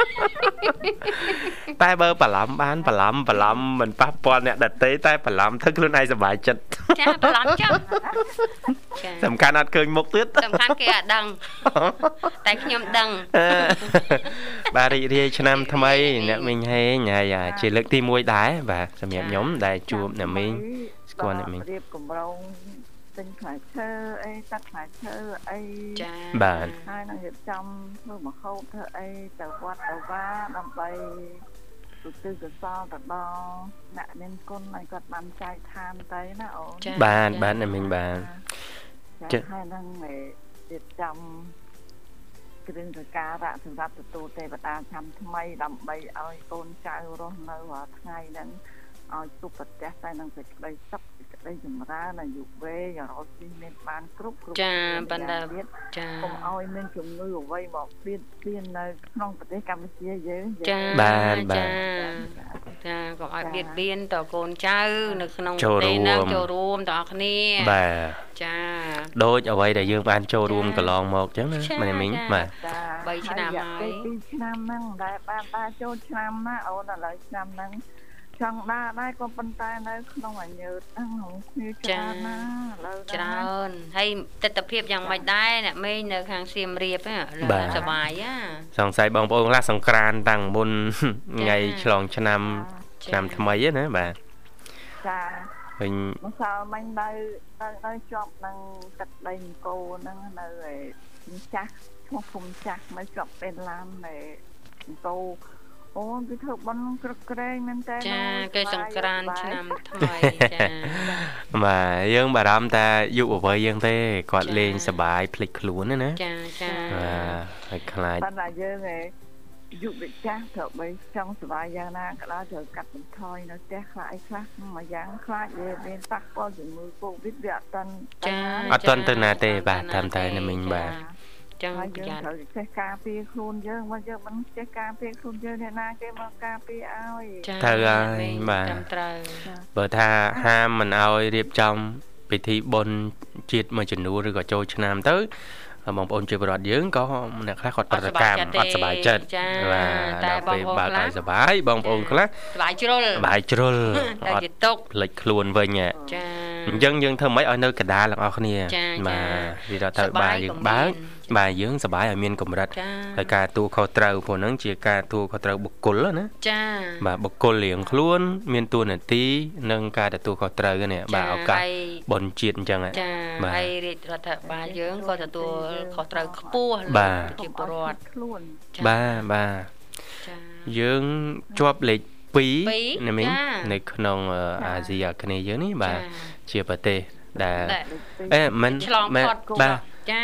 តែបើប្រឡំបានប្រឡំមិនប៉ះពាល់អ្នកដទៃតែប្រឡំធ្វើខ្លួនឯងសុបាយចិត្តចាប្រឡំចឹងសំខាន់អត់ឃើញមុខទៀតសំខាន់គេអត់ដឹងតែខ្ញុំដឹងបាទរីករាយឆ្នាំថ្មីអ្នកមីងហេងហើយជាលើកទី1ដែរបាទសម្រាប់ខ្ញុំដែលជួបអ្នកមីងស្គាល់អ្នកមីងរៀបកម្រងទិញផ្លែឈើអីទឹកផ្លែឈើអីចាបាទហើយនឹងរៀបចំធ្វើម្ហូបធ្វើអីទៅវត្តទៅវាដើម្បីទូទៅកសលទៅដល់អ្នកមានគុណឲ្យគាត់បានចែកឋានទៅណាអូនបាទអ្នកមីងបាទចាហើយនឹងរៀបចំគ្រឿងសក្ការៈសម្រាប់ទទួលទេវតាឆ្នាំថ្មីដើម្បីឲ្យកូនចៅរស់នៅរាល់ថ្ងៃហ្នឹងឲ្យជួបប្រទះតែនឹងសេចក្តីសុខសេចក្តីចម្រើនអាយុវែងរកស៊ីមានបានគ្រប់ចាបណ្ដាចាកុំឲ្យមានជំងឺអ្វីមកបៀតបៀននៅក្នុងប្រទេសកម្ពុជាយើងចាបាទចាកុំឲ្យបៀតបៀនតកូនចៅនៅក្នុងប្រទេសហ្នឹងចូលរួមទាំងអស់គ្នាបាទចាដូចអ្វីដែលយើងបានចូលរួមកន្លងមកអញ្ចឹងណាម៉ែមីងបាទ 3ឆ្នាំហើយ 2ឆ្នាំហ្នឹងដែលបានចូលឆ្នាំណាអូនឥឡូវឆ្នាំហ្នឹងចង់ដែរក៏ប៉ុន្តែនៅក្នុងអាយុហ្នឹងគ្នាច្រើនណាឥឡូវច្រើនហើយទស្សនវិជ្ជាយ៉ាងម៉េចដែរអ្នកមេងនៅខាងសៀមរាបសប្បាយសង្ស័យបងប្អូនខ្លះសង្ក្រានតាំងមុនថ្ងៃឆ្លងឆ្នាំថ្មីណាបាទចាវិញមកសល់មិញនៅជាប់នឹងទឹកដីអង្គរហ្នឹងនៅឯចាស់ឈ្មោះភូមិចាស់នៅជាប់ពេលឡាននៅអង្គរអូនគឺធ្វើបន់ក្រឹកក្រែងមែនតើចាគេសង្ក្រានឆ្នាំថ្មីចាបាទយើងបារម្ភតែយុវវ័យយើងទេគាត់លេងសប្បាយភ្លេចខ្លួនណាចាបាទហើយខ្លាចប៉ុន្តែយើងយុវចាស់ត្រូវបីចង់សប្បាយយ៉ាងណាក៏ដោយត្រូវកាត់បន្ថយនៅផ្ទះខ្លះអីខ្លះមួយយ៉ាងខ្លាចវាមានប៉ះពាល់ជាមួយកូវីដវាអត់ទាន់ទៅណាទេបាទតាមតែណាមីងបាទចឹងប្រយ័ត្នត្រូវចេះការពារខ្លួនយើងមកយើងមិនចេះការពារខ្លួនយើងអ្នកណាគេមកការពារឲ្យត្រូវហើយបាទត្រូវបើថាហាមមិនឲ្យរៀបចំពិធីបុណ្យជាតិមួយចំនួនឬក៏ចូលឆ្នាំទៅបងប្អូនជាប្រវត្តិយើងក៏អ្នកខ្លះគាត់ប្រតិកម្មអត់សប្បាយចិត្តបាទតែពេលបើកឲ្យសប្បាយបងប្អូនខ្លះសប្បាយជ្រុលអត់ភ្លេចខ្លួនវិញចា dân dân thơm mấy ở nơi cả đá là ở kia mà vì đó thời bà những bà dưỡng sờ bãi ở miền Cẩm Rạch thời cả tu kho trâu phụ nữ chỉ cả tu kho trâu bọc cồn đó nữa bà bọc cồn liền luôn miền tu này tí nâng cả tu kho trâu cái này bà ở cả bồn chiết chẳng ạ bà hay bà dưỡng coi tu kho trâu cua bà dưỡng chọp lịch pí này mình này non Asia cái này dưỡng ní bà chia bờ tê đã mình bà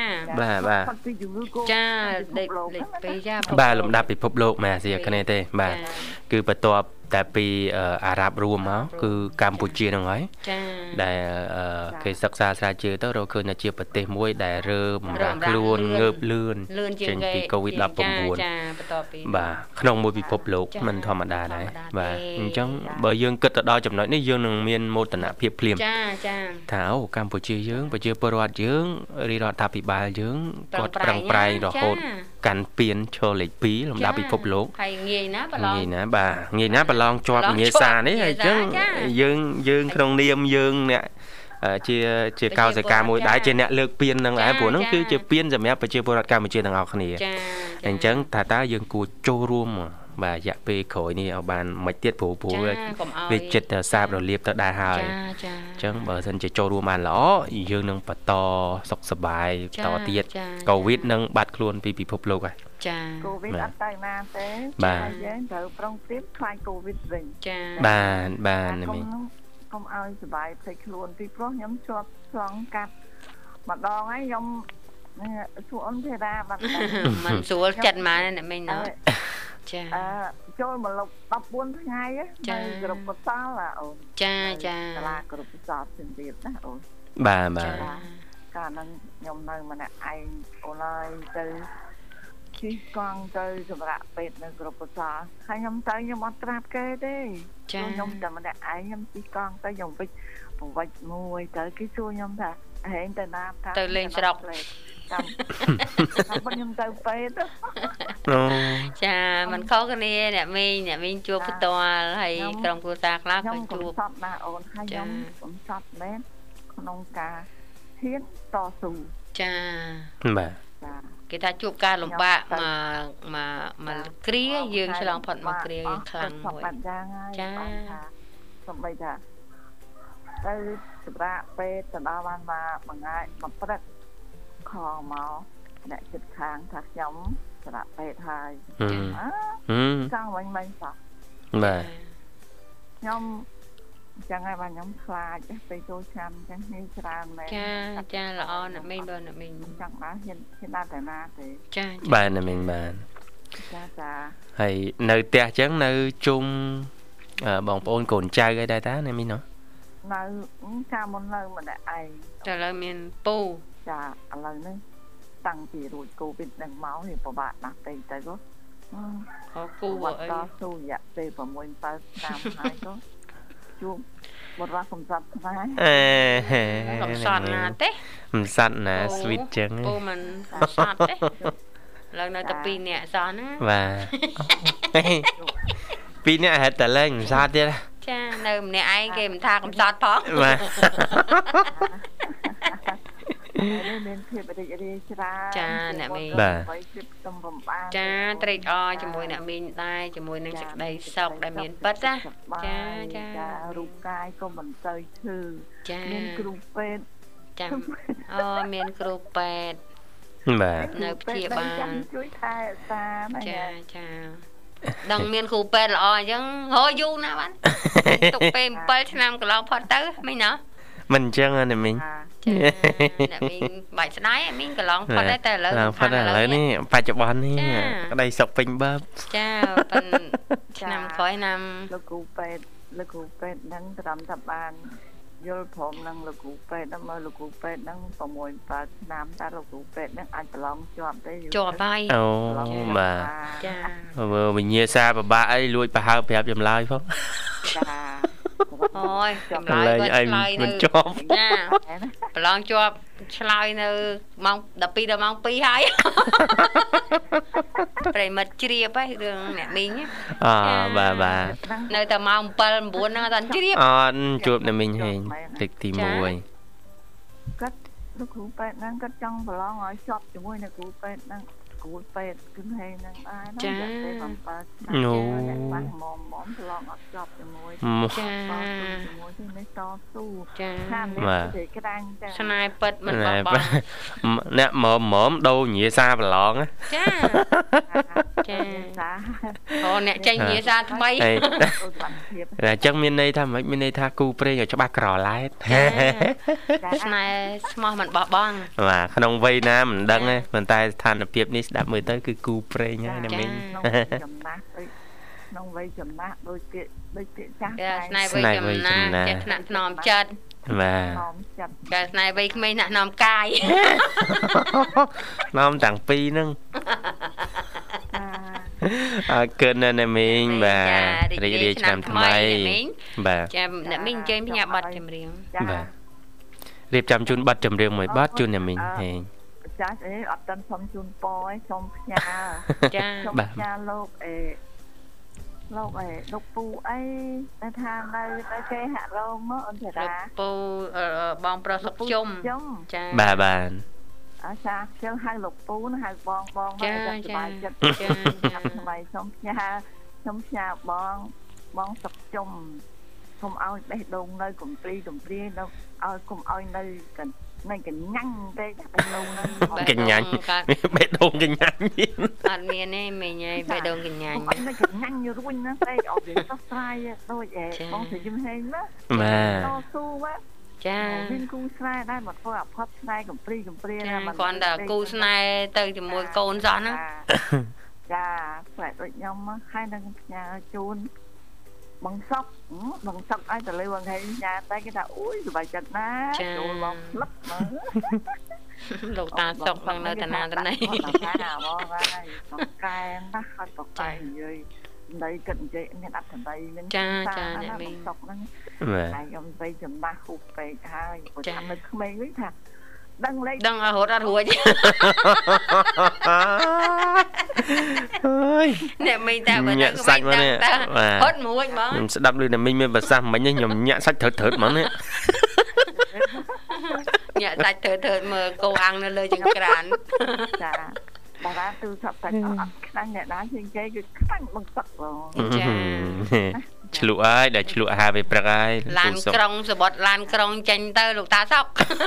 bà lùm đạp bị phục lộ mà Asia cái này tê bà cứ bờ to tại vì Ả Rập rùm máu cứ Campuchia nó nói để cái sắc xa xa chưa tới rồi cứ là chia bật tê muối để rơ mà luôn ngợp lươn trên cái Covid là bùng buồn và không mùi bị phục lộ mình thò mà đà đấy và trong bởi dương kịch ở đó chậm nói nếu dương đừng miên mô tả nạp hiệp liềm thảo Campuchia dương và chưa Peru dương đi đó tháp bị bà dương có trăng prai đó hốt cắn piên cho lịch phí làm đã bị phục lộ nghề ná bà long cho nghề xa đấy hay chứ dương không niêm dương nè chia cao giải ca mùi đá trên nè lược piên năng ái của nó cứ chia piên rồi mẹ phải chia bồ ca mà chia thằng học này anh chẳng thà ta dương cua trô ruom bà dạ về khỏi này ở bàn mấy tiết phủ về chật sạp rồi liệp tới đài hài chẳng bờ dân chỉ trô ruom bàn lõ dương nâng bà to sọc sập bài to tiết Covid nâng bắt luôn vì bị phục lộ rồi Covid ở tay na thế bà giờ trong tiếp khai Covid rồi bà này mình không ai sờ bài phải luôn vì có nhóm cho xong cắt mà đo ấy giống xuống thế ra mình xuống chặt mà nên mình nói cho mà lục tập buôn ngày á rồi một sao là là group sọt tiền việt đó bà cả nên nhóm nơi mà ai online từ khi con tới rồi lại về nơi group sọt hai nhóm tới nhóm ăn trap kê đi nhómแต่มันai nhóm chỉ con tới dòng vịt vịt mùi tới cái xua nhóm thà hẹn tới nam tới lên sọc không nhóm tới phê đó chà mình khó cái này nè mình chua cái to hay trong cô ta lá còn chua sọt là ổn hai nhóm cũng sọt lên con cá hiến to sù bà cái ta chụp ca lồng bạc mà kia dương cho lòng phật mà kia khăn rồi xong bây giờ tới ra về từ đó mà ngay mà bắt kho máu để chụp kháng thắt giống ra về thay sang mình sao nhóm chẳng ai mà nhóm pha chắc phải tôi chăm chẳng như ra mẹ cha là on là mình bên là mình chẳng má hiện đang tại na thì bà là mình bà hay nơi tia chẳng nơi chung bọn ôn cồn trai cái đại tá này mình nói nơi cha một nơi mà đã ai trả lời miền pu trả lời này tăng tỷ rồi Covid đằng máu thì của bạn đặt tiền tới có cu vợ đó su dạ tiền và môi ta làm hai có chuông một ra không sạch này không sạch nè té không sạch nè sweet chân cô mình sạch té lần này tập pin nè sạch á và pin nè hết tờ lên sạch đi cha nơi nè ai game tha không sạch phó nên thiệp đi cha nè mình cha trade o cho mùi nè mình tay cho mùi năng sạch đầy sọc đầy miền Bắc á cha rùa cay có mình chơi thư miền Cropet cha miền Cropet nơi kia bàn cha đằng miền Cropet là o chứ hồi du nè bạn tục pem pel năm cái lon phật tới mấy nữa mình chân này mình mình bài sấy mình cái lon phật đấyแต่lớn phật lớn nè phải chụp bón nè ở đây sọc pin bắp cha phần năm khói năm lực cụ pet năng trầm tập ban vô phồng năng lực cụ pet năng mơ lực cụ pet năng phòng mồi và nam ta lực cụ pet năng anh lon chọn đấy chọn bay mà mình nhia xa và ba ấy lui bà hao bẹp giùm lai không អូយចម្លើយគាត់ឆ្លើយនៅចាប្រឡងជាប់ឆ្លើយនៅម៉ោង12ដល់ម៉ោង2ហើយប្រិមិត្តជ្រាបហើយរឿងអ្នកមីងបាទនៅតែម៉ោង7 9ហ្នឹងអត់ជ្រាបអត់ជួបអ្នកមីងហេងលេខទី1 គាត់លោកគ្រូពេទ្យហ្នឹងគាត់ចង់ប្រឡងឲ្យជាប់ជាមួយនឹងគ្រូពេទ្យហ្នឹងគ្រូពេទ្យគឺហេងហ្នឹងដែរណាតែបំផាត់អូបាក់មុំប្រឡងអត់ជាប់ជាមួយជាមួយទីនេះតស៊ូខាងនេះគេក្តាំងតែស្នេហ៍ពិតមិនបបអ្នកមុំដូរញាសាប្រឡងចាអូអ្នកចេញញាសាថ្មីអញ្ចឹងមានន័យថាមិនមានន័យថាគូព្រេងឲ្យច្បាស់ក្រឡែតស្នេហ៍ស្មោះមិនបោះបង់បាទក្នុងវ័យណាមិនដឹងទេប៉ុន្តែស្ថានភាពនេះស្ដាប់មើលទៅគឺគូព្រេងហើយណាមីងក្នុងវ័យចំណាស់ដូចពាក្យចាស់ស្នេហ៍វ័យចំណាស់ចេះថ្នាក់ថ្នមចិត្តបាទកែស្នេហ៍វ័យក្មេងថ្នាក់ថ្នមកាយនាំតាំងពីរហ្នឹងអរគុណណាមីងបាទរីករាយឆ្នាំថ្មីបាទចាំអ្នកមីងអញ្ជើញផ្ញើប័ណ្ណចម្រៀងបាទរៀបចំជូនប័ណ្ណចម្រៀងមួយប័ណ្ណជូនអ្នកមីងហេងចាស់អត់ទាន់សុំជូនពរឯងសុំផ្ញើចាសុំផ្ញើលោកលោកពូអីតែថានៅគេហាក់រោមមកអូនចាលោកពូបងប្រុសសុកជុំចាបាទអាចាខ្ញុំហៅលោកពូណាហៅបងមកចិត្តសប្បាយចិត្តថ្មីសុំផ្ញើបងសុកជុំកុំឲ្យបេះដូងនៅកំព្រីនៅឲ្យកុំឲ្យនៅកញ្ញាំងទេបេះដូងនៅកញ្ញាំងបេះដូងកញ្ញាំងអត់មានទេមីងឯងបេះដូងកញ្ញាំងកញ្ញាំងរួញណាតែអត់វាដោះស្រាយដូចបងស្រីជំហេងណាបាទតស៊ូណាចាមានគូស្នេហ៍ដែរមកធ្វើអភ័ព្វស្នេហ៍កំព្រីណាមិនគាត់តែគូស្នេហ៍ទៅជាមួយកូនសោះហ្នឹងចាស្វែកដូចខ្ញុំហើយនឹងផ្ញើជូនបងសុកឲ្យទៅលើបងហេងញ៉ាតែគេថាអូយសុបាយចិត្តណាចូលមកផ្លឹបមើលលោកតាសុកផងនៅតាណាតណៃចាបងហើយសុកកែណាស់ហើយសុកកែនិយាយដីគិតនិយាយមានអត្ថន័យមានចាអ្នកមីងសុកហ្នឹងតែខ្ញុំទៅចំណាស់ហូបពេកហើយព្រោះតាមនៅក្មេងវិញថាដឹងលេខដឹងរត់អត់រួចអើយអ្នកមីងតែបើដឹងសាច់មកនេះរត់មួយហ្មងខ្ញុំស្ដាប់ឮអ្នកមីងមានប្រសាសន៍មិញខ្ញុំញាក់សាច់ធឺតហ្មងនេះញាក់សាច់ធឺតមើលកូអាំងនៅលើចង្ក្រានចាបារាទូសពតែអត់ខ្លាំងអ្នកណាជាងគេគឺខ្លាំងបង្សឹកបងចាឆ្លក់ហើយដែលឆ្លក់អាហារពេលព្រឹកហើយឡានក្រុងសបុតឡានក្រុងចេញទៅលោកតាសុក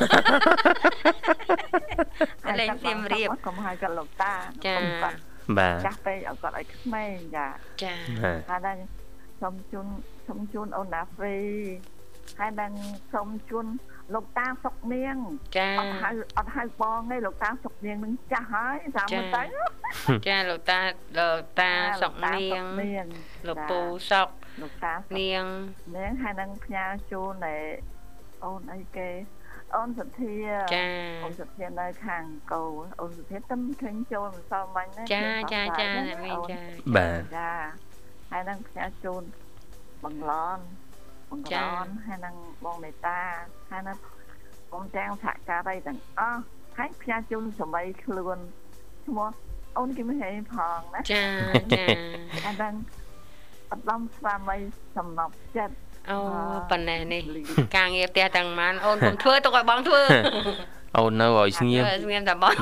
លេងសៀមរាបកុំឲ្យគាត់លោកតាចាបាទចាស់ពេកឲ្យគាត់ឲ្យក្មេងចាហើយដល់សុំជូនអូនណាហ្វ្រីហើយនឹងសុំជូនលោកតាសុកនាងចាអត់ហៅបងទេលោកតាសុកនាងនឹងចាស់ហើយតាមមើលទៅចាលោកតាសុកនាងលោកពូសុកលោកតានាងហើយនឹងផ្ញើជូនតែអូនអីគេអូនសទ្ធាចាអូនសទ្ធានៅខាងកោអូនសទ្ធាទំឃើញចូលមិនសមបាញ់ណាចាអ្នកមីងចាបាទចាហើយនឹងផ្ញើជូនបង្លន់ហើយនឹងបងមេតាហើយនឹងបងទាំងសហការីទាំងអស់ហើយផ្ញើជូនសម័យខ្លួនឈ្មោះអូនគឹមហេផងណាចាហើយនឹងអត់ដំស្វាមីសំណប់ចិត្តអូប៉ុណ្ណេះនេះការងារផ្ទះទាំងម៉ានអូនកុំធ្វើទុកឲ្យបងធ្វើអូននៅឲ្យស្ងៀមតែបង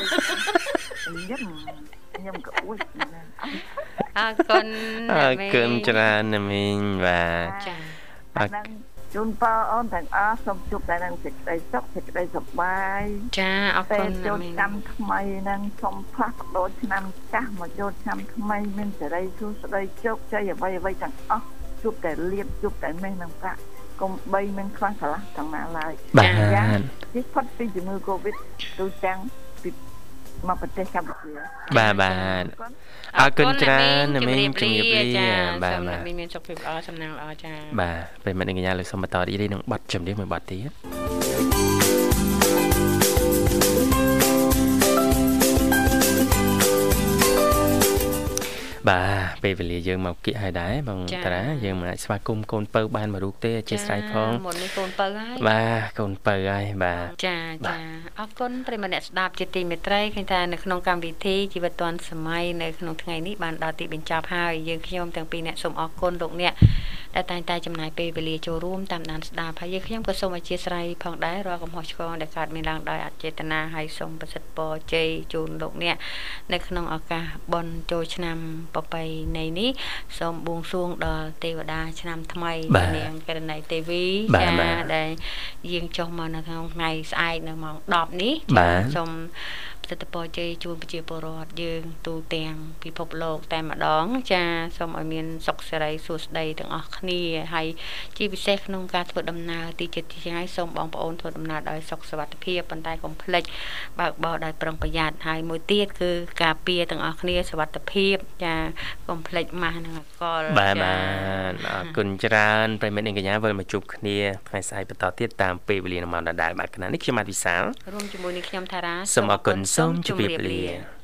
ខ្ញុំក៏អួយអរគុណច្រើនណាមីងបាទចាហ្នឹងជូនពរអូនទាំងអស់សូមជួបតែនឹងសេចក្តីសុខសេចក្តីសប្បាយចាអរគុណចូលឆ្នាំថ្មីនឹងសូមផ្លាស់ប្ដូរឆ្នាំចាស់មកចូលឆ្នាំថ្មីមានសេរីសួស្តីជោគជ័យអ្វីទាំងអស់ជួបតែលៀបជួបតែមេះនឹងប្រាក់កុំបីមានខ្វះកន្លះទាំងណាឡើយបាទនេះផុតពីជំងឺ Covid ទូទាំងពីមកប្រទេសកម្ពុជាបាទអរគុណច្រើនណាមីងជំរាបលាបាទមានសុខភាពល្អសំណាងល្អចាបាទប្រិមត្តអ្នកកញ្ញាលើសូមបន្តរីករាយនឹងបទចម្រៀងមួយបទទៀត bà về về lìa dương màu kia hai đá bằng ta dương mà lại xoa cung côn pơ ban mà đục tê chết sai phong một cái côn pơ ấy bà côn pơ ai bà chà ở con phải mà đẹp đạp chỉ tìm một trai khi taในក្នុងកម្មវិធីជីវិតឌွန်សម័យនៅក្នុងថ្ងៃនេះបានដល់ទីបញ្ចប់ហើយយើងខ្ញុំទាំងពីរអ្នកសូមអរគុណលោកអ្នកដែលតែងតែចំណាយពេលវេលាចូលរួមតាមដានស្ដាប់ហើយយើងខ្ញុំក៏សូមអធិស្ឋានផងដែររាល់កំហុសឆ្គងដែលកើតមានឡើងដោយអចេតនាហើយសូមប្រសិទ្ធពរជ័យជូនលោកអ្នកនៅក្នុងឱកាសបុណ្យចូលឆ្នាំប្រពៃណីនេះសូមបួងសួងដល់ទេវតាឆ្នាំថ្មីនាងកេរណីទេវីចាដែលយើងចុះមកនៅក្នុងថ្ងៃស្អែកនៅម៉ោង 10 នេះសូមសិទ្ធិពរជ័យជូនប្រជាពលរដ្ឋយើងទូទាំងពិភពលោកតែម្ដងចាសូមឲ្យមានសុខសេរីសួស្តីទាំងអស់គ្នាហើយជាពិសេសក្នុងការធ្វើដំណើរទីជិតទីឆ្ងាយសូមបងប្អូនធ្វើដំណើរដោយសុខសុវត្ថិភាពប៉ុន្តែកុំភ្លេចបើកបរដោយប្រុងប្រយ័ត្នហើយមួយទៀតគឺការពារទាំងអស់គ្នាសុវត្ថិភាពចាកុំភ្លេចម៉ាស់និងអកលបាទអរគុណច្រើនប្រិមិត្តនាងកញ្ញាវិលមកជួបគ្នាថ្ងៃស្អែកបន្តទៀតតាមពេលវេលាម៉ោងដដែលបាទគណៈនេះខ្ញុំបាទវិសាលរួមជាមួយនឹងខ្ញុំថារាសូមអរគុណសូមជម្រាបលា